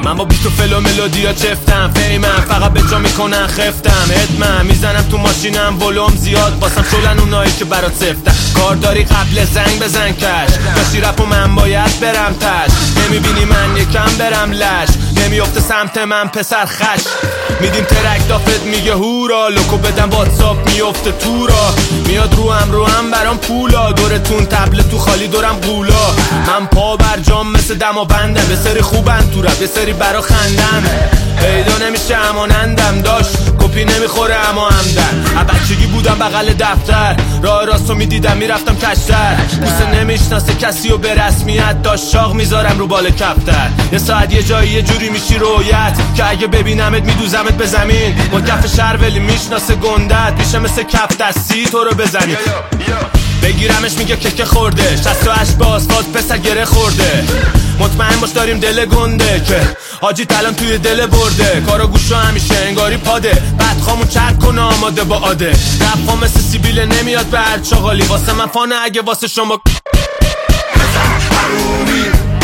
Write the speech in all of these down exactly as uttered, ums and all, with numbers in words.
من با بیست و فل و ملودیا چفتم فیمم فقط به جا میکنن خفتم ادمم میزنم تو ماشینم ولوم زیاد باسم شلن اونایی که برات سفتم کار داری قبل زنگ بزن کش داشتی رپ و من باید برم تش نمیبینی من یکم برم لش نمیافته سمت من پسر خش میدیم ترک دافت میگه هورا لوکو بدم واتساپ میافته تو را میاد رو هم رو هم برام پولا دورتون تبل تو خالی دورم قولا من پا بر جام مثل دما بندم یه سری خوبن تو رب یه سری برا خندم پیدا نمیشه امانندم داشت کپی نمیخوره اما همدن بچگی بودم بغل دفتر راه راستو میدیدم میرفتم کشتر بوسه نمیشناسه کسی و به رسمیت داشت شاق میذارم رو بال کفتر یه ساعت یه جایی یه جوری میشی رویت که اگه ببینمت میدوزمت به زمین با کف شهر ولی میشناسه گندت میشه مثل کف دستی تو رو بزنی بگیرمش میگه ککه خورده شصت و هشت با آسفالت پسر گره خورده مطمئن باش داریم دل گنده که حاجی الان توی دل برده کارا گوشو همیشه انگاری پاده بعد خامون چرک کنه آماده با عاده رفا مثل سیبیله نمیاد به هر چاقالی واسه من فانه اگه واسه شما بزن حرومی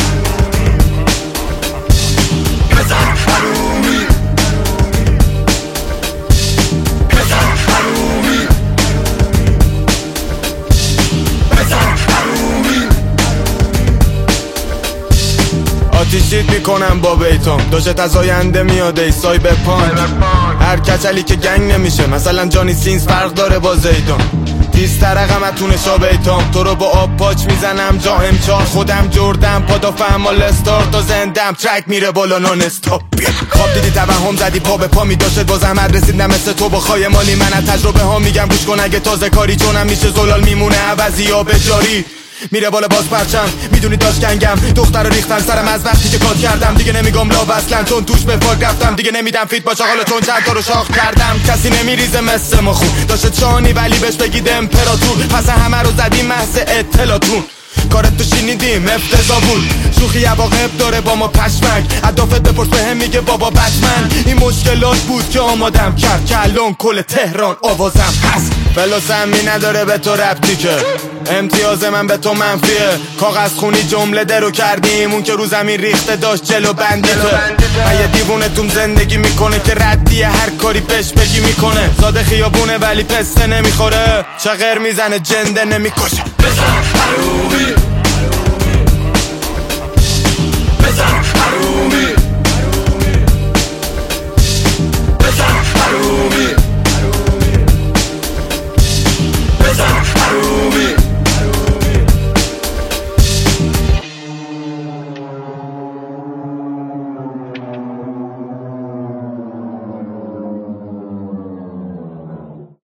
بزن حرومی بزن حرومی آتیشیت میکنم با بیتام داشت از آینده میاد ای سایبر پانک هر کچلی که گنگ نمیشه مثلا جانی سینز فرق داره با زیدان تیز ترقم اتونه شا بیتام تو رو با آب پاچ میزنم جا امچار خودم جردم پادا فهمال استارت و زندم ترک میره بالا نان استاپ خواب دیدی توهم زدی پا به پا میداشت با زحمت رسیدم مثل تو با خای مالی من از تجربه ها میگم گوش کن اگه تازه کاری چونم میشه زلال میمونه عوضی یا به جاری میره بالا باز پرچم میدونی داشت گنگم دختر رو ریختن سرم از وقتی که کات کردم دیگه نمیگم لاو اصلا چون توش به فاک رفتم دیگه نمیدم فیت باشه حالا چون چند تا رو شاخ کردم کسی نمیریزه مثل ما خون داشت شانی ولی بهش بگید امپراتور پس همه رو زدیم محض اطلاعتون کارت تو شینیدیم افتضاح بود شوخی عواقب داره با ما پشمک عدافت بپرس به هم میگه بابا بتمن این مشکلات بود که آمادم کرد که الان کل تهران آوازم هست فلوسمی نداره به تو ربطی که امتیاز من به تو منفیه کاغذ خونی جمله درو کردیم اون که رو زمین ریخته داشت جلو بندیته من یه دیوونه توم زندگی میکنه که ردیه هر کاری بهش بگی میکنه ساده خیابونه ولی پسته نمیخوره چغر میزنه جنده نمیکشه